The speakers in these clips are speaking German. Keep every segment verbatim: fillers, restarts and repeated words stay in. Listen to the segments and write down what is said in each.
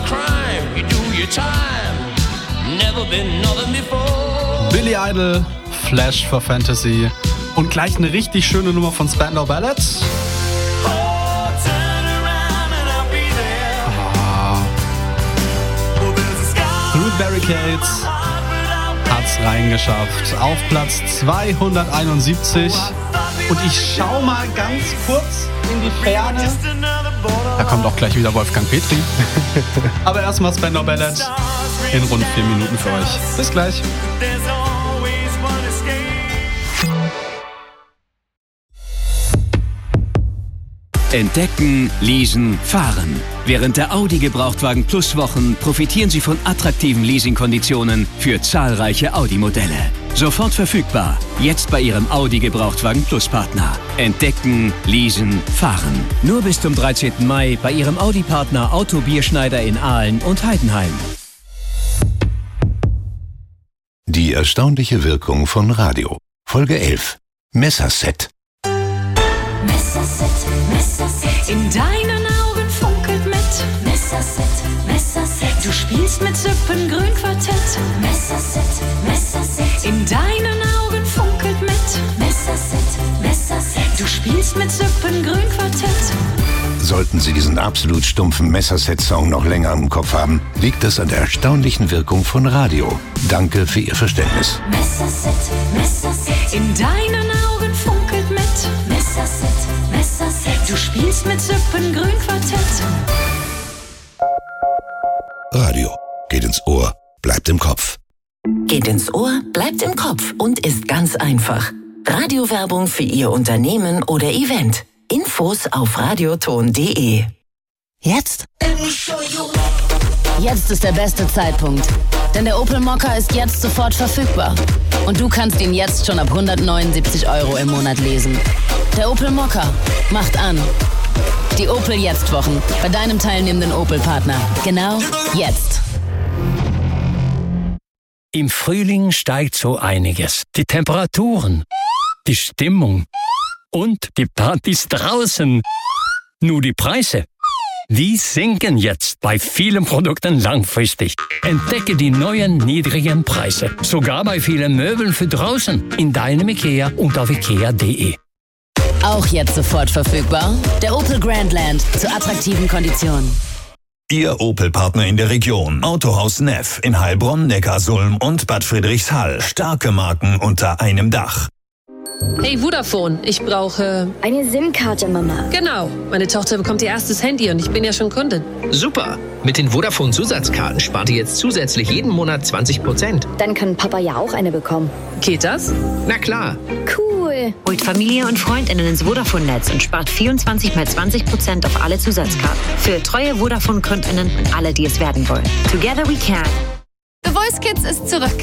crime, you do your time. Never been nothing before. Billy Idol, Flash for Fantasy und gleich eine richtig schöne Nummer von Spandau Ballet. Through Barricades hat's reingeschafft auf Platz zweihunderteinundsiebzig. Und ich schau mal ganz kurz in die Ferne. Da kommt auch gleich wieder Wolfgang Petri. Aber erstmal Spandau Ballet in rund vier Minuten für euch. Bis gleich. Entdecken, leasen, fahren. Während der Audi Gebrauchtwagen Plus Wochen profitieren Sie von attraktiven Leasingkonditionen für zahlreiche Audi-Modelle. Sofort verfügbar. Jetzt bei Ihrem Audi Gebrauchtwagen Plus Partner. Entdecken, leasen, fahren. Nur bis zum dreizehnten Mai bei Ihrem Audi-Partner Auto Bierschneider in Aalen und Heidenheim. Die erstaunliche Wirkung von Radio. Folge elf. Messerset. Messerset, Messerset. In deinen Augen funkelt mit. Messerset, Messerset. Du spielst mit Sippengrün-Quartett. Messerset, Messerset. In deinen Augen funkelt mit. Messerset, Messerset. Du spielst mit Sippengrün-Quartett. Sollten Sie diesen absolut stumpfen Messerset-Song noch länger im Kopf haben, liegt das an der erstaunlichen Wirkung von Radio. Danke für Ihr Verständnis. Messerset, Messerset. In deinen Augen funkelt mit. Messerset, Messerset. Du spielst mit Sippengrün-Quartett. Radio. Geht ins Ohr, bleibt im Kopf. Geht ins Ohr, bleibt im Kopf und ist ganz einfach. Radiowerbung für Ihr Unternehmen oder Event. Infos auf radioton punkt de. Jetzt? Jetzt ist der beste Zeitpunkt. Denn der Opel Mokka ist jetzt sofort verfügbar. Und du kannst ihn jetzt schon ab hundertneunundsiebzig Euro im Monat lesen. Der Opel Mokka macht an. Die Opel Jetzt-Wochen bei deinem teilnehmenden Opel-Partner. Genau jetzt. Im Frühling steigt so einiges. Die Temperaturen, die Stimmung und die Partys draußen. Nur die Preise, die sinken jetzt bei vielen Produkten langfristig. Entdecke die neuen niedrigen Preise. Sogar bei vielen Möbeln für draußen. In deinem IKEA und auf ikea punkt de. Auch jetzt sofort verfügbar. Der Opel Grandland zu attraktiven Konditionen. Ihr Opel-Partner in der Region. Autohaus Neff in Heilbronn, Neckarsulm und Bad Friedrichshall. Starke Marken unter einem Dach. Hey Vodafone, ich brauche... Eine SIM-Karte, Mama. Genau, meine Tochter bekommt ihr erstes Handy und ich bin ja schon Kundin. Super, mit den Vodafone-Zusatzkarten spart ihr jetzt zusätzlich jeden Monat zwanzig Prozent. Dann kann Papa ja auch eine bekommen. Geht das? Na klar. Cool. Holt Familie und FreundInnen ins Vodafone-Netz und spart vierundzwanzig mal zwanzig Prozent auf alle Zusatzkarten. Für treue Vodafone-KundInnen und alle, die es werden wollen. Together we can. The Voice Kids ist zurück.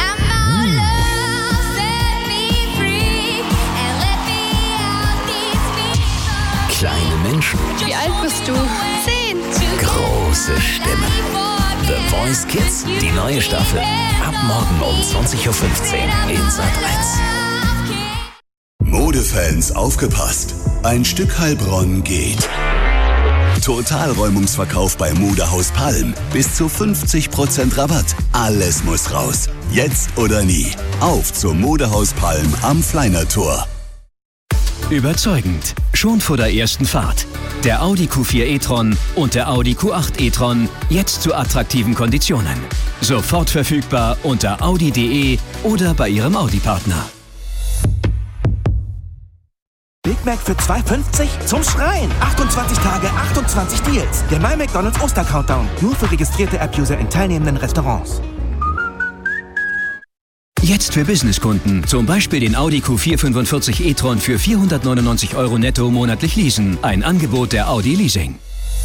Kleine Menschen. Wie alt bist du? Zehn. Große Stimmen. The Voice Kids, die neue Staffel. Ab morgen um zwanzig Uhr fünfzehn in Sat eins. Modefans, aufgepasst. Ein Stück Heilbronn geht. Totalräumungsverkauf bei Modehaus Palm. Bis zu fünfzig Prozent Rabatt. Alles muss raus. Jetzt oder nie. Auf zum Modehaus Palm am Fleiner Tor. Überzeugend. Schon vor der ersten Fahrt. Der Audi Q vier e-tron und der Audi Q acht e-tron jetzt zu attraktiven Konditionen. Sofort verfügbar unter audi punkt de oder bei Ihrem Audi-Partner. Big Mac für zwei fünfzig? Zum Schreien! achtundzwanzig Tage, achtundzwanzig Deals. Der My McDonald's Oster-Countdown. Nur für registrierte App-User in teilnehmenden Restaurants. Jetzt für Businesskunden. Zum Beispiel den Audi Q vier fünfundvierzig e-tron für vierhundertneunundneunzig Euro netto monatlich leasen. Ein Angebot der Audi Leasing.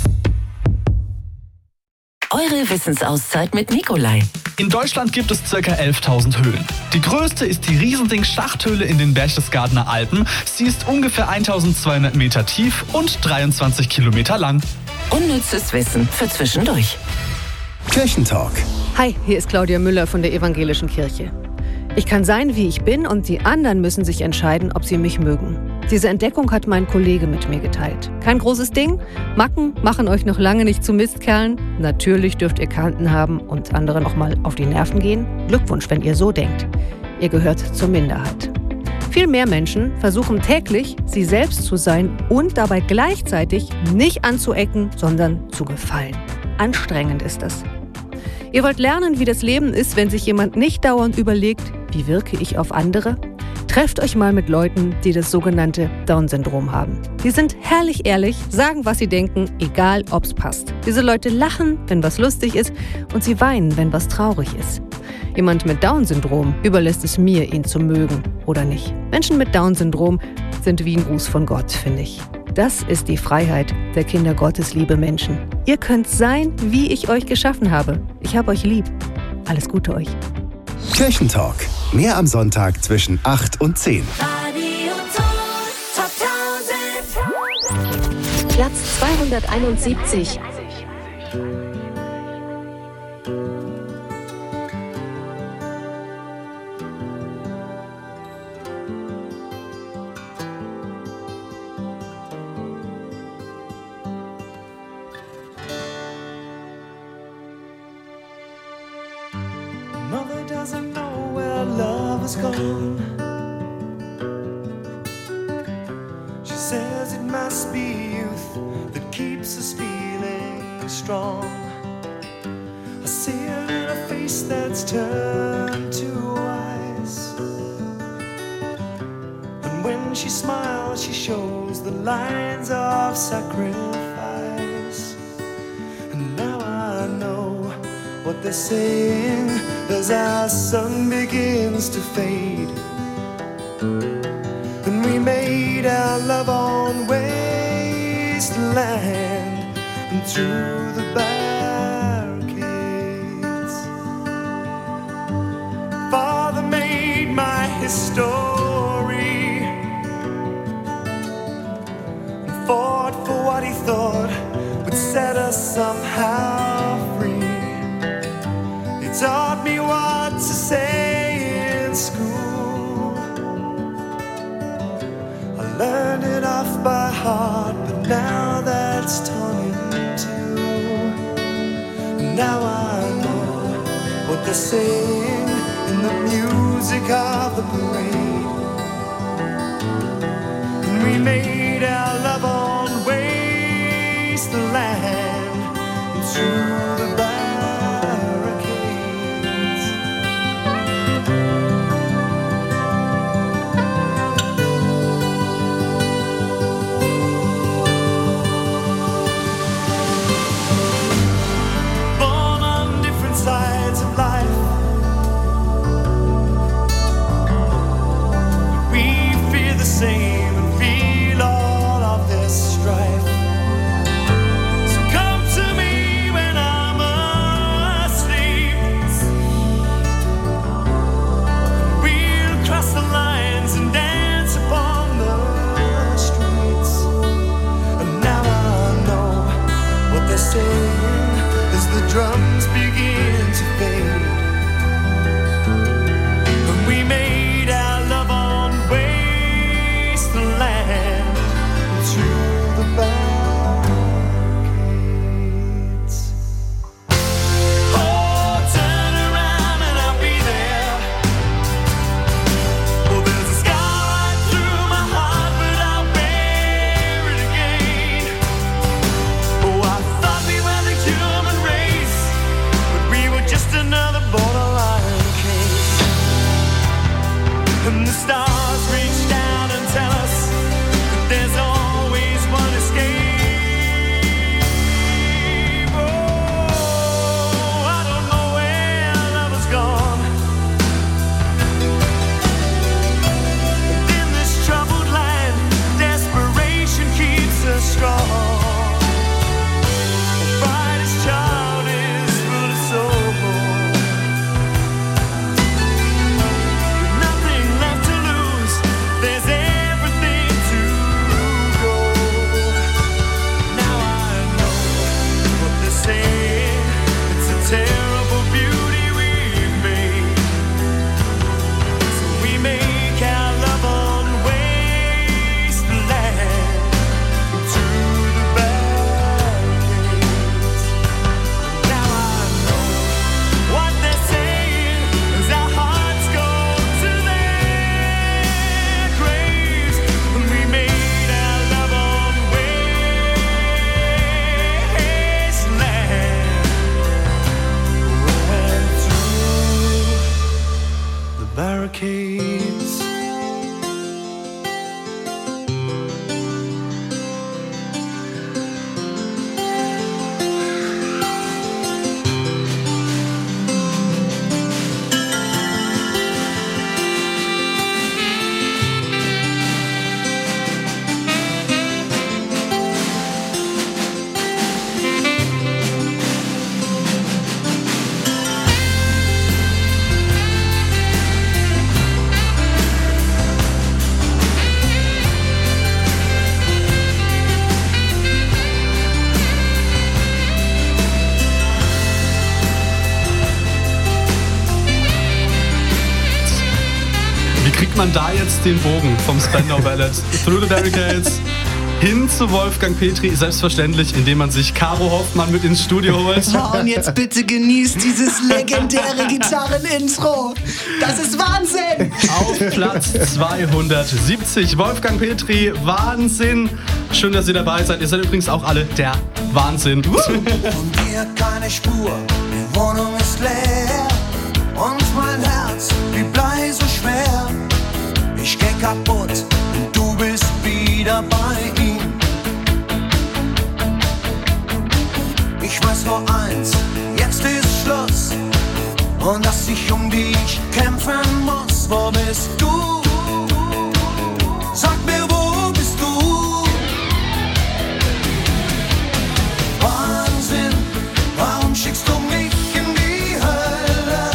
Eure Wissensauszeit mit Nikolai. In Deutschland gibt es ca. elftausend Höhlen. Die größte ist die Riesending-Schachthöhle in den Berchtesgadener Alpen. Sie ist ungefähr eintausendzweihundert Meter tief und dreiundzwanzig Kilometer lang. Unnützes Wissen für zwischendurch. Kirchentalk. Hi, hier ist Claudia Müller von der Evangelischen Kirche. Ich kann sein, wie ich bin, und die anderen müssen sich entscheiden, ob sie mich mögen. Diese Entdeckung hat mein Kollege mit mir geteilt. Kein großes Ding. Macken machen euch noch lange nicht zu Mistkerlen. Natürlich dürft ihr Kanten haben und anderen auch mal auf die Nerven gehen. Glückwunsch, wenn ihr so denkt. Ihr gehört zur Minderheit. Viel mehr Menschen versuchen täglich, sie selbst zu sein und dabei gleichzeitig nicht anzuecken, sondern zu gefallen. Anstrengend ist das. Ihr wollt lernen, wie das Leben ist, wenn sich jemand nicht dauernd überlegt, wie wirke ich auf andere? Trefft euch mal mit Leuten, die das sogenannte Down-Syndrom haben. Die sind herrlich ehrlich, sagen, was sie denken, egal ob's passt. Diese Leute lachen, wenn was lustig ist, und sie weinen, wenn was traurig ist. Jemand mit Down-Syndrom überlässt es mir, ihn zu mögen oder nicht. Menschen mit Down-Syndrom sind wie ein Gruß von Gott, finde ich. Das ist die Freiheit der Kinder Gottes, liebe Menschen. Ihr könnt sein, wie ich euch geschaffen habe. Ich habe euch lieb. Alles Gute euch. Kirchentalk. Mehr am Sonntag zwischen acht und zehn. Radio Top tausend. Platz zweihunderteinundsiebzig. Mother doesn't know where love has gone. She says it must be youth that keeps us feeling strong. I see her in a face that's turned to ice, and when she smiles she shows the lines of sacrifice. And now I know what they're saying as our sun begins to fade, and we made our love on wasteland and through the barricades. Father made my history and fought for what he thought would set us somehow free. He taught me what to say in school. I learned it off by heart, but now that's torn in two. Now I know what they're saying in the music of the parade. And we made our love on wasteland and through the barricades. Sides of life, we fear the same and feel all of this strife. So come to me when I'm asleep. We'll cross the lines and dance upon the streets. And now I know what they're saying as the drums begin to fade. And we made our love on wasteland through the barricades. Oh, turn around and I'll be there. Well, there's a scar right through my heart, but I'll bear it again. Oh, I thought we were the human race, just another borderline case. And the stars reach down and tell us that there's always one escape. Oh, I don't know where love has gone. And in this troubled land, desperation keeps us strong. The brightest child is full of soul. Nothing left to lose, man da jetzt den Bogen vom Spandau Ballet Through the Barricades hin zu Wolfgang Petri? Selbstverständlich, indem man sich Caro Hoffmann mit ins Studio holt. Oh, und jetzt bitte genießt dieses legendäre Gitarrenintro. Das ist Wahnsinn! Auf Platz zweihundertsiebzig, Wolfgang Petri, Wahnsinn. Schön, dass ihr dabei seid. Ihr seid übrigens auch alle der Wahnsinn. Von dir keine Spur, die Wohnung ist leer und mein Herz wie Blei so schwer. Ich geh kaputt und du bist wieder bei ihm. Ich weiß nur eins, jetzt ist Schluss und dass ich um dich kämpfen muss. Wo bist du? Sag mir, wo bist du? Wahnsinn, warum schickst du mich in die Hölle?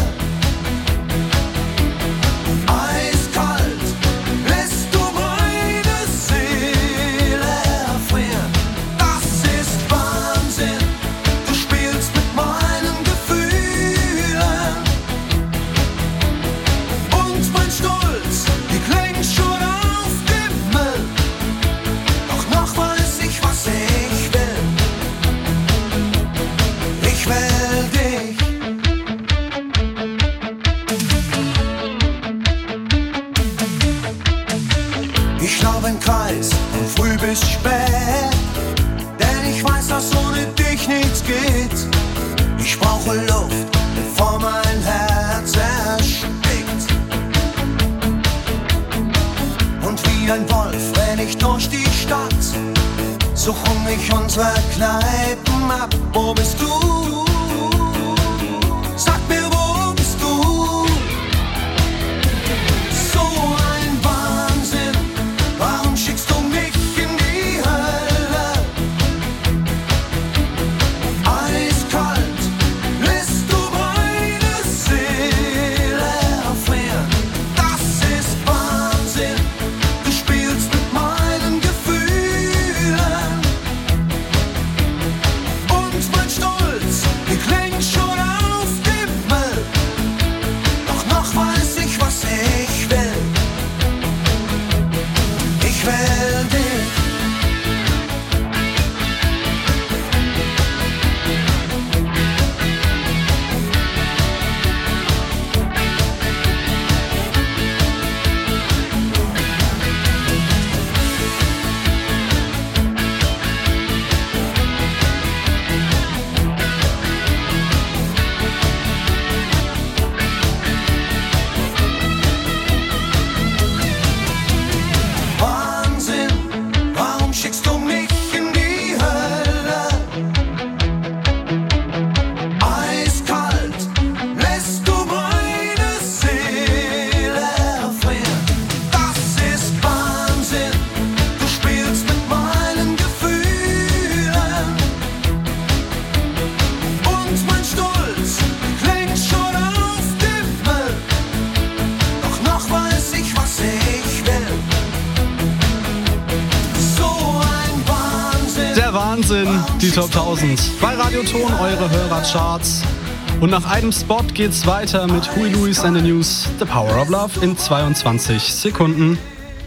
Eiskalt lässt du meine Seele erfrieren. Das ist Wahnsinn, du spielst mit meinen Gefühlen. Und mein Stolz, die klingt schon auf dem Müll. Doch noch weiß ich, was ich will. Ich will dich. Ich lauf im Kreis von früh bis spät, denn ich weiß, dass ohne dich nichts geht. Ich brauche Luft, bevor mein Herz erstickt. Und wie ein Wolf renn ich durch die Stadt, suchen mich unsere Kneipen ab. Wo bist du? Sag mir, wo bist du? So ein Wahnsinn, warum schickst du mich in die Hölle? Eiskalt lässt du meine Seele erfrieren. Das ist Wahnsinn, du spielst mit meinen Gefühlen. Und mein Stolz, die klingt schon auf dem Müll. Doch noch weiß ich, was ich will. Ich will dich. Wahnsinn, warum schickst du mich in die Hölle? Eiskalt lässt du meine Seele erfrieren. Das ist Wahnsinn, du spielst mit meinen Gefühlen. Und mein Stolz klingt schon auf dem Müll. Doch noch weiß ich, was ich will. So ein Wahnsinn. Der Wahnsinn, die Top tausend. Bei Radioton, eure Hörercharts. Und nach einem Spot geht's weiter mit Huey Lewis and the News, The Power of Love in zweiundzwanzig Sekunden.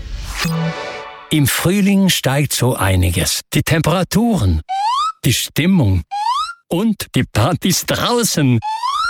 Im Frühling steigt so einiges. Die Temperaturen, die Stimmung und die Partys draußen.